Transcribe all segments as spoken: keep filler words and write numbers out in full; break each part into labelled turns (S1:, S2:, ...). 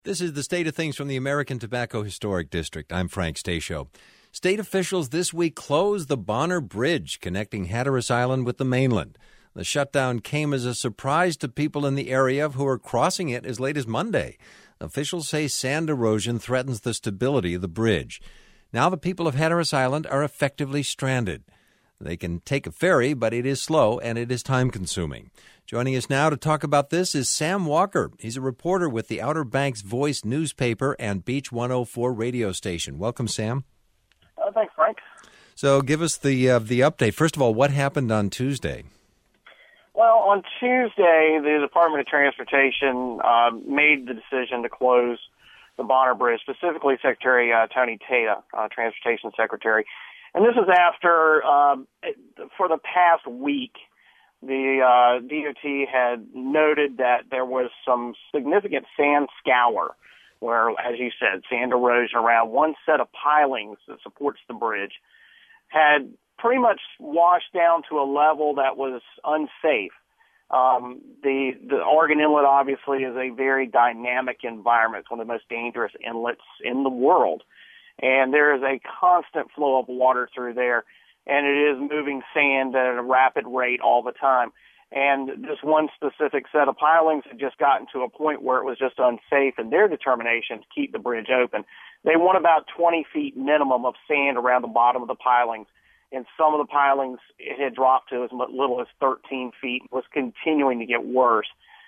S1: This is the state of things from the American Tobacco Historic District. I'm Frank Stasio. State officials this week closed the Bonner Bridge connecting Hatteras Island with the mainland. The shutdown came as a surprise to people in the area who are crossing it as late as Monday. Officials say sand erosion threatens the stability of the bridge. Now the people of Hatteras Island are effectively stranded. They can take a ferry, but it is slow and it is time-consuming. Joining us now to talk about this is Sam Walker. He's a reporter with the Outer Banks Voice newspaper and Beach one oh four radio station. Welcome, Sam.
S2: Uh, thanks, Frank.
S1: So give us the uh, the update. First of all, what happened on Tuesday?
S2: Well, on Tuesday, the Department of Transportation uh, made the decision to close the Bonner Bridge, specifically Secretary uh, Tony Tata, uh, Transportation Secretary. And this is after, uh, for the past week, the uh, D O T had noted that there was some significant sand scour, where, as you said, sand erosion around one set of pilings that supports the bridge had pretty much washed down to a level that was unsafe. Um, the, the Oregon Inlet obviously is a very dynamic environment. It's one of the most dangerous inlets in the world. And there is a constant flow of water through there, and it is moving sand at a rapid rate all the time. And this one specific set of pilings had just gotten to a point where it was just unsafe in their determination to keep the bridge open. They want about twenty feet minimum of sand around the bottom of the pilings. And some of the pilings, it had dropped to as little as thirteen feet, was continuing to get worse.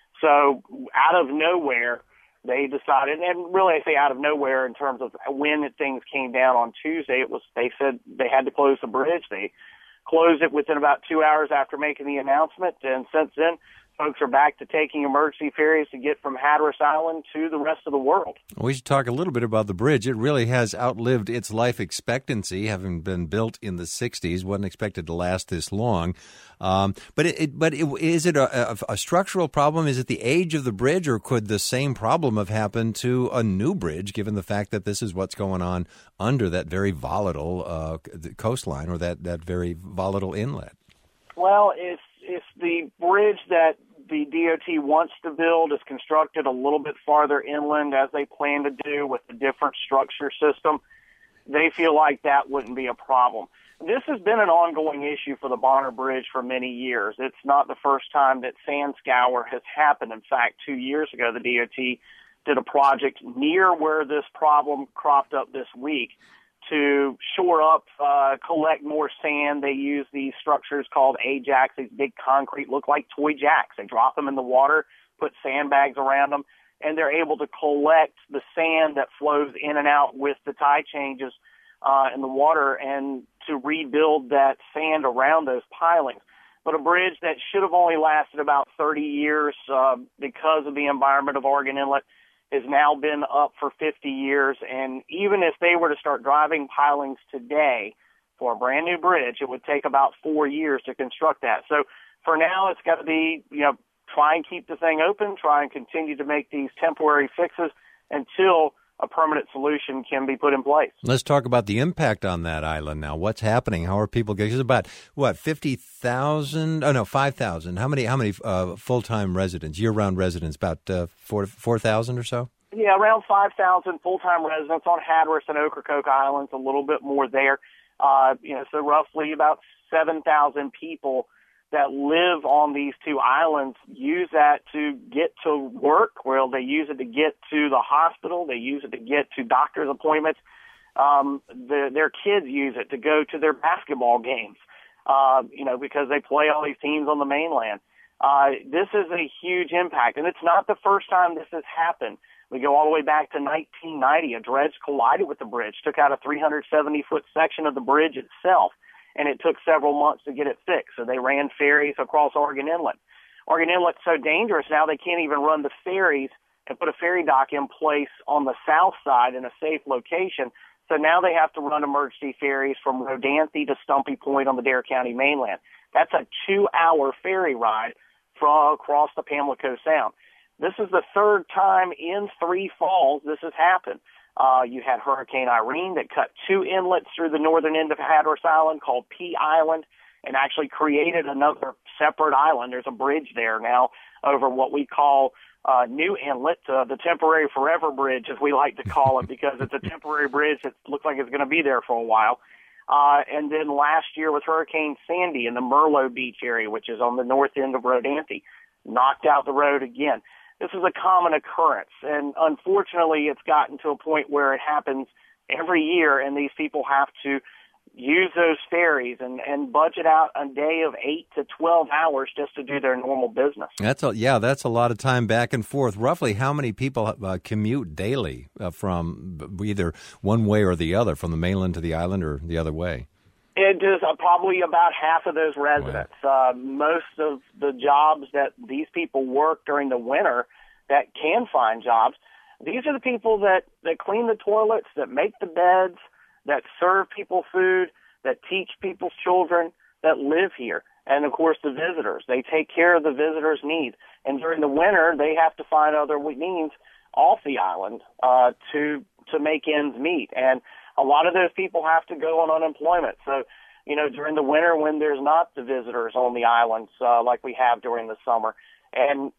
S2: So out of nowhere, they decided, and really I say out of nowhere in terms of when things came down on Tuesday, it was, they said they had to close the bridge. They closed it within about two hours after making the announcement, and since then, folks are back to taking emergency ferries to get from Hatteras Island to the rest of the world.
S1: We should talk a little bit about the bridge. It really has outlived its life expectancy, having been built in the sixties. Wasn't expected to last this long. Um, but it, it, but it, is it a, a, a structural problem? Is it the age of the bridge, or could the same problem have happened to a new bridge, given the fact that this is what's going on under that very volatile uh, coastline, or that, that very volatile inlet?
S2: Well, it's, it's the bridge that the D O T wants to build is constructed a little bit farther inland, as they plan to do with the different structure system. They feel like that wouldn't be a problem. This has been an ongoing issue for the Bonner Bridge for many years. It's not the first time that sand scour has happened. In fact, two years ago, the D O T did a project near where this problem cropped up this week to shore up, uh, collect more sand. They use these structures called Ajax, these big concrete, look like toy jacks. They drop them in the water, put sandbags around them, and they're able to collect the sand that flows in and out with the tide changes uh, in the water, and to rebuild that sand around those pilings. But a bridge that should have only lasted about thirty years uh, because of the environment of Oregon Inlet has now been up for fifty years, and even if they were to start driving pilings today for a brand new bridge, it would take about four years to construct that. So for now, it's got to be, you know, try and keep the thing open, try and continue to make these temporary fixes until a permanent solution can be put in place.
S1: Let's talk about the impact on that island now. What's happening? How are people getting? It's about, what, fifty thousand? Oh, no, five thousand. How many How many uh, full-time residents, year-round residents? About uh, four thousand or so?
S2: Yeah, around five thousand full-time residents on Hatteras and Ocracoke Islands, a little bit more there. Uh, you know, so roughly about seven thousand people that live on these two islands use that to get to work. Well, they use it to get to the hospital. They use it to get to doctor's appointments. Um, the, their kids use it to go to their basketball games, uh, you know, because they play all these teams on the mainland. Uh, this is a huge impact, and it's not the first time this has happened. We go all the way back to nineteen ninety. A dredge collided with the bridge, took out a three hundred seventy foot section of the bridge itself, and it took several months to get it fixed. So they ran ferries across Oregon Inlet. Oregon Inlet's so dangerous now they can't even run the ferries and put a ferry dock in place on the south side in a safe location. So now they have to run emergency ferries from Rodanthe to Stumpy Point on the Dare County mainland. That's a two-hour ferry ride from across the Pamlico Sound. This is the third time in three falls this has happened. Uh, you had Hurricane Irene that cut two inlets through the northern end of Hatteras Island called Pea Island and actually created another separate island. There's a bridge there now over what we call uh, new inlet, uh, the temporary forever bridge, as we like to call it, because it's a temporary bridge that looks like it's going to be there for a while. Uh, and then last year with Hurricane Sandy in the Merlo Beach area, which is on the north end of Rodanthe, knocked out the road again. This is a common occurrence, and unfortunately it's gotten to a point where it happens every year, and these people have to use those ferries and, and budget out a day of eight to twelve hours just to do their normal business.
S1: That's a, yeah, that's a lot of time back and forth. Roughly how many people uh, commute daily uh, from either one way or the other, from the mainland to the island or the other way?
S2: It is uh, probably about half of those residents. Wow. Uh, most of the jobs that these people work during the winter that can find jobs, these are the people that, that clean the toilets, that make the beds, that serve people food, that teach people's children, that live here. And, of course, the visitors. They take care of the visitors' needs. And during the winter, they have to find other means off the island uh, to to make ends meet. And a lot of those people have to go on unemployment. So, you know, during the winter when there's not the visitors on the islands uh, like we have during the summer. And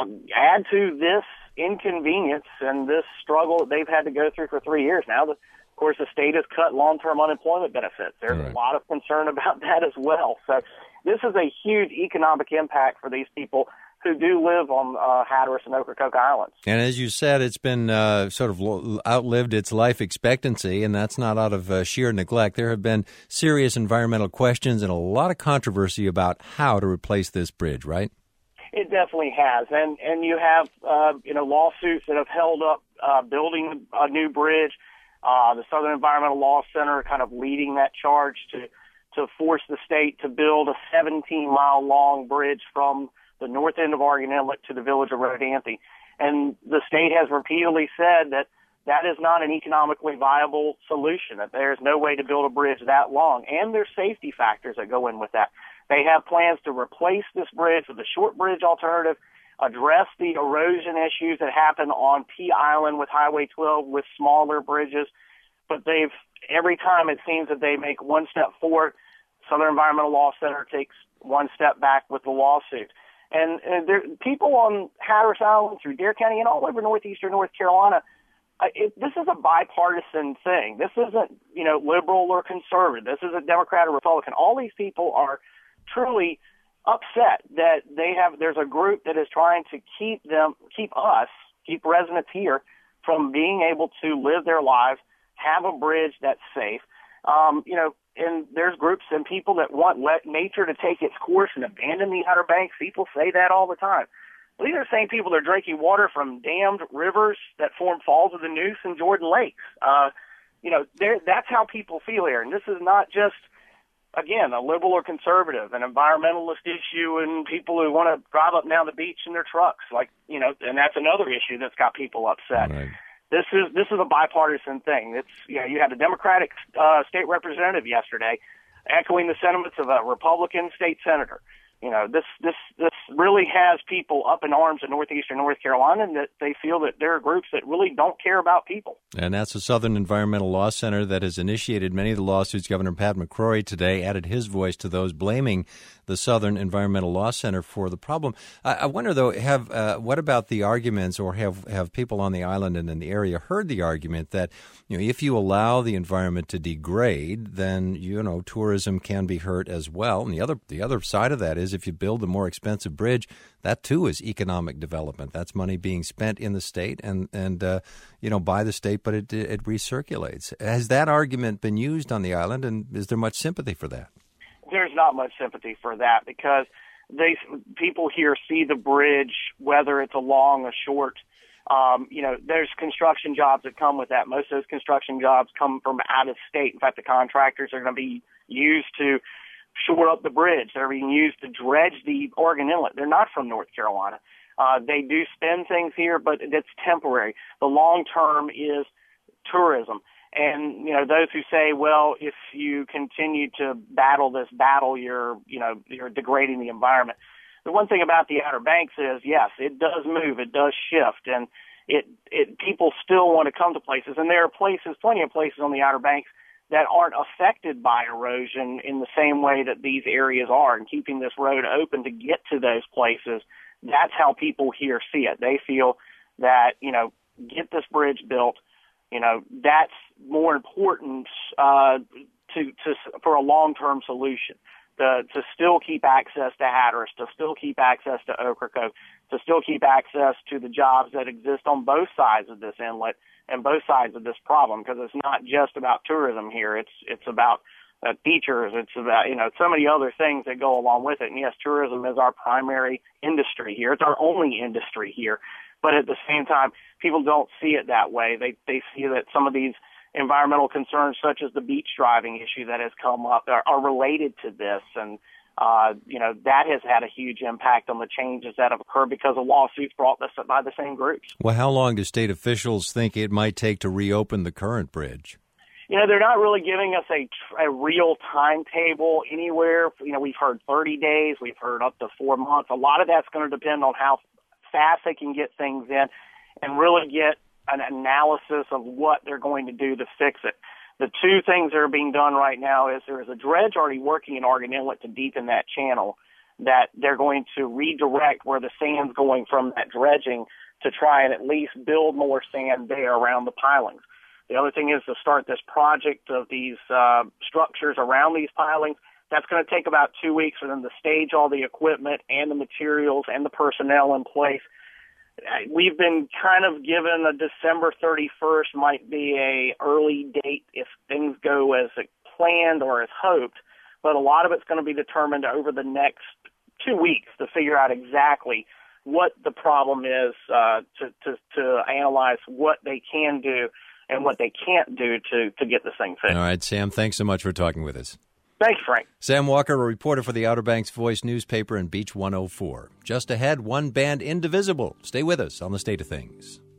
S2: add to this inconvenience and this struggle that they've had to go through for three years now, the Of course, the state has cut long-term unemployment benefits. There's right. a lot of concern about that as well. So this is a huge economic impact for these people who do live on uh, Hatteras and Ocracoke Islands.
S1: And as you said, it's been uh, sort of outlived its life expectancy, and that's not out of uh, sheer neglect. There have been serious environmental questions and a lot of controversy about how to replace this bridge, right?
S2: It definitely has. And, and you have, uh, you know, lawsuits that have held up uh, building a new bridge. Uh, the Southern Environmental Law Center kind of leading that charge to, to force the state to build a seventeen mile long bridge from the north end of Oregon Inlet to the village of Rodanthe. And the state has repeatedly said that that is not an economically viable solution, that there's no way to build a bridge that long. And there's safety factors that go in with that. They have plans to replace this bridge with a short bridge alternative, address the erosion issues that happen on Pea Island with Highway twelve with smaller bridges. But they've, every time it seems that they make one step forward, Southern Environmental Law Center takes one step back with the lawsuit. And, and there, people on Hatteras Island through Dare County and all over northeastern North Carolina, uh, it, this is a bipartisan thing. This isn't, you know, liberal or conservative. This isn't Democrat or Republican. All these people are truly upset that they have, there's a group that is trying to keep them, keep us, keep residents here from being able to live their lives, have a bridge that's safe. Um, you know, and there's groups and people that want let nature to take its course and abandon the Outer Banks. People say that all the time. Well, these are the same people that are drinking water from dammed rivers that form Falls of the Neuse and Jordan Lakes. Uh, you know, that's how people feel here. And this is not just, again, a liberal or conservative, an environmentalist issue, and people who want to drive up and down the beach in their trucks. Like, you know, and that's another issue that's got people upset. Right. This is this is a bipartisan thing. It's, you know, you had a Democratic uh, state representative yesterday echoing the sentiments of a Republican state senator. You know, this this this really has people up in arms in northeastern North Carolina, and that they feel that there are groups that really don't care about people.
S1: And that's the Southern Environmental Law Center that has initiated many of the lawsuits. Governor Pat McCrory today added his voice to those blaming the Southern Environmental Law Center for the problem. I, I wonder, though, have uh, what about the arguments, or have, have people on the island and in the area heard the argument that, you know, if you allow the environment to degrade, then, you know, tourism can be hurt as well. And the other the other side of that is if you build a more expensive bridge, that too is economic development. That's money being spent in the state and, and uh, you know, by the state, but it, it recirculates. Has that argument been used on the island, and is there much sympathy for that?
S2: There's not much sympathy for that because they people here see the bridge, whether it's a long or short. Um, you know, there's construction jobs that come with that. Most of those construction jobs come from out of state. In fact, the contractors are going to be used to shore up the bridge. They're being used to dredge the Oregon Inlet. They're not from North Carolina. Uh, they do spend things here, but it's temporary. The long term is tourism. And, you know, those who say, well, if you continue to battle this battle, you're, you know, you're degrading the environment. The one thing about the Outer Banks is, yes, it does move, it does shift, and it, it people still want to come to places. And there are places, plenty of places on the Outer Banks that aren't affected by erosion in the same way that these areas are. And keeping this road open to get to those places That's how people here see it. They feel that, you know, get this bridge built, you know, that's more important uh, to, to for a long-term solution. To, to still keep access to Hatteras, to still keep access to Ocracoke, to still keep access to the jobs that exist on both sides of this inlet and both sides of this problem, because it's not just about tourism here. It's it's about uh, teachers. It's about, you know, so many other things that go along with it. And yes, tourism is our primary industry here. It's our only industry here. But at the same time, people don't see it that way. They they see that some of these environmental concerns, such as the beach driving issue that has come up, are, are related to this. And, uh, you know, that has had a huge impact on the changes that have occurred because of lawsuits brought this by the same groups.
S1: Well, how long do state officials think it might take to reopen the current bridge?
S2: You know, they're not really giving us a, a real timetable anywhere. You know, we've heard thirty days. We've heard up to four months. A lot of that's going to depend on how fast they can get things in and really get an analysis of what they're going to do to fix it. The two things that are being done right now is there is a dredge already working in Argan Inlet to deepen that channel that they're going to redirect where the sand's going from that dredging to try and at least build more sand there around the pilings. The other thing is to start this project of these uh, structures around these pilings. That's going to take about two weeks for them to stage all the equipment and the materials and the personnel in place. We've been kind of given a December thirty-first might be a early date if things go as planned or as hoped, but a lot of it's going to be determined over the next two weeks to figure out exactly what the problem is, uh, to, to, to analyze what they can do and what they can't do to, to get this thing fixed.
S1: All right, Sam, thanks so much for talking with us.
S2: Thanks, Frank.
S1: Sam Walker, a reporter for the Outer Banks Voice newspaper and Beach one oh four. Just ahead, one band, Indivisible. Stay with us on The State of Things.